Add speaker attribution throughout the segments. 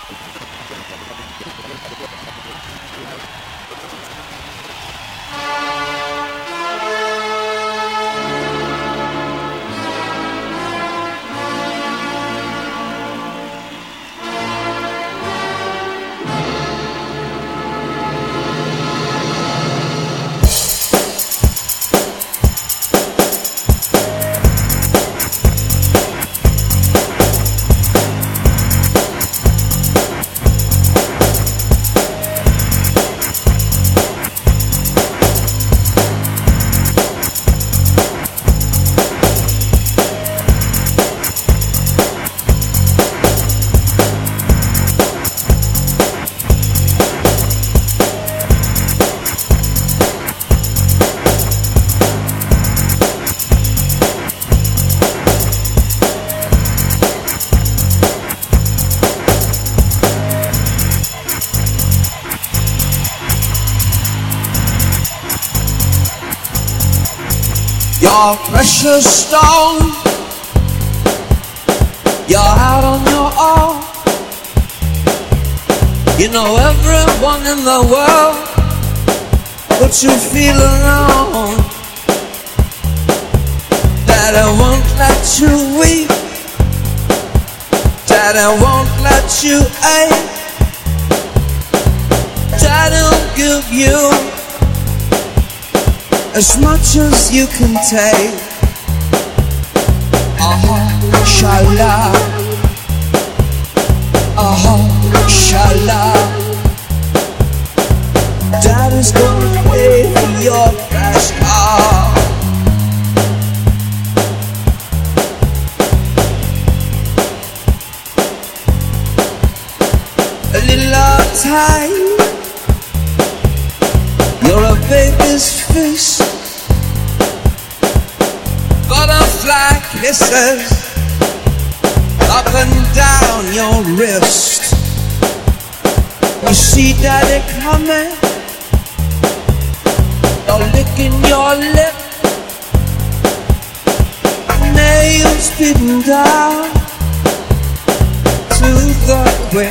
Speaker 1: You're precious stone, you're out on your own. You know everyone in the world, but you feel alone. Daddy won't let you weep, Daddy won't let you ache. Daddy'll give you as much as you can take. Shala, shala. Daddy's gonna pay for your cash car. A little time, you're a baby's fist, butterfly kisses up and down your wrist. You see Daddy coming, you're licking your lip, nails beaten down to the quick.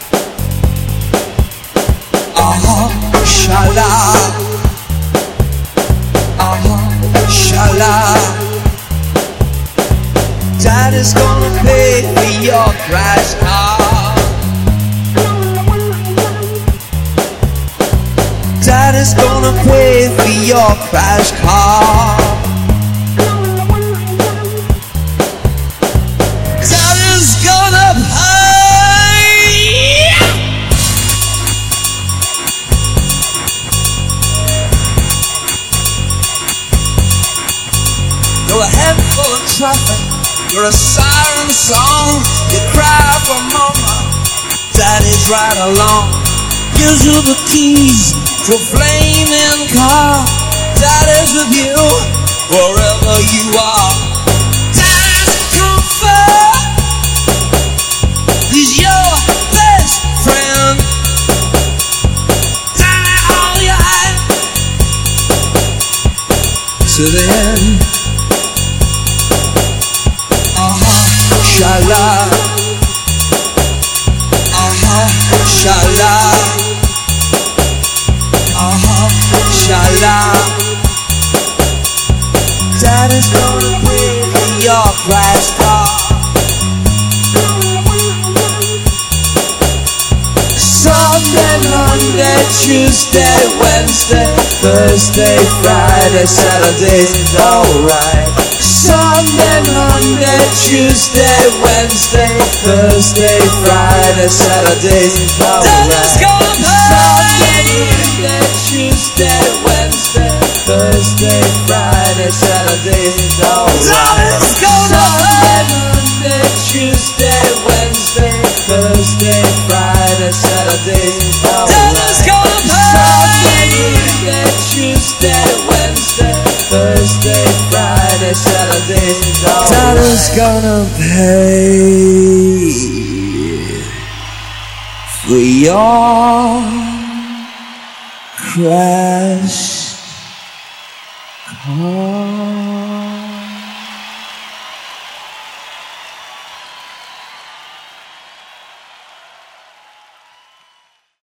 Speaker 1: Shala, shala. Daddy's gonna pay for your crash car. Daddy's gonna pay for your crash car. Daddy's gonna pay. You're a handful of traffic, you're a siren song. You cry for mama, Daddy's right along. Gives you the keys to a flaming car. Daddy's with you wherever you are. Daddy's comfort, he's your best friend. Daddy, all you have to the end. Shala, shala, shala. Daddy's gonna pay for your crash car. Sunday, Monday, Tuesday, Wednesday, Thursday, Friday, Saturday's alright. Sunday, Monday, Tuesday, Wednesday, Thursday, Friday, Saturday's alright. Sunday, Monday, Tuesday, Wednesday, Thursday, Friday, Saturday's alright. Sunday, Monday, Tuesday, Wednesday, Thursday, Friday, Saturday's alright. Sunday, Monday, Tuesday, Wednesday, Thursday, Friday, Saturday's alright. Daddy's gonna pay for your crash car.